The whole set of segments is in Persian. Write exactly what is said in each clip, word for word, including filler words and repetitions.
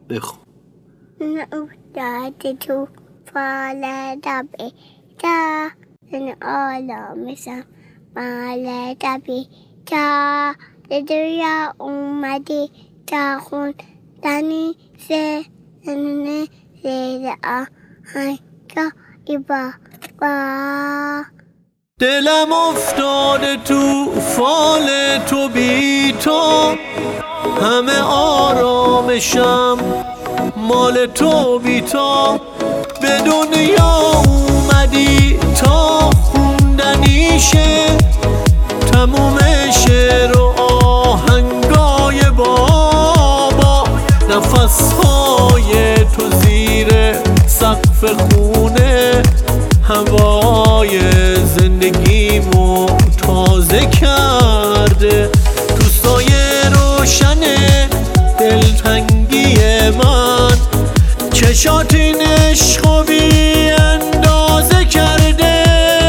بخون. افتاده تو فال دبی تا من آلامشم مال دبی تا دریا اومدی تا خوندنی سنن زیر آهنگا ایبا با دلم افتاده تو فال تو بی تو، همه آرامشم مال تو بی تو. به دنیا اومدی تا خوندنیشه تموم شعر و آهنگای بابا. نفسهای تو زیر سقف خونه هوای زندگیمو تازه کرده. تو سایه روشن دلتنگی من چشات این عشقو بی اندازه کرده.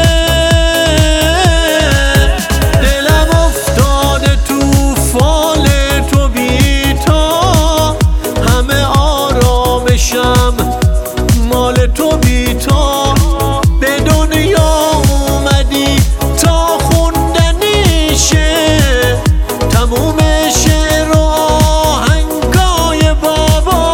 دلم افتاده تو فال تو بی تا، همه آرامشم مال تو بی تا. به دنیا اومدی تا خوندنیشه تموم شعر و آهنگای بابا.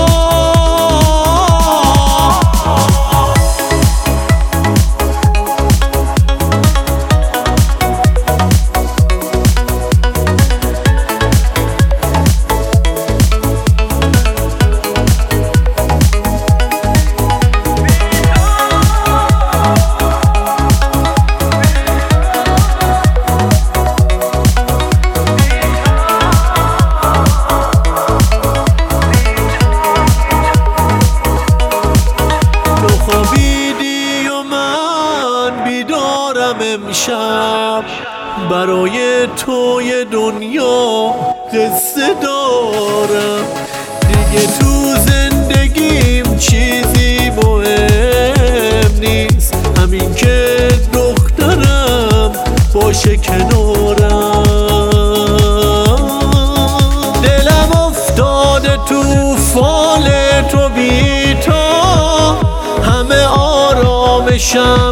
امشب برای توی دنیا قصه دارم دیگه. تو زندگیم چیزی مهم نیست، همین که دخترم باشه کنارم. دلم افتاده تو فال تو بی تا، همه آرامشم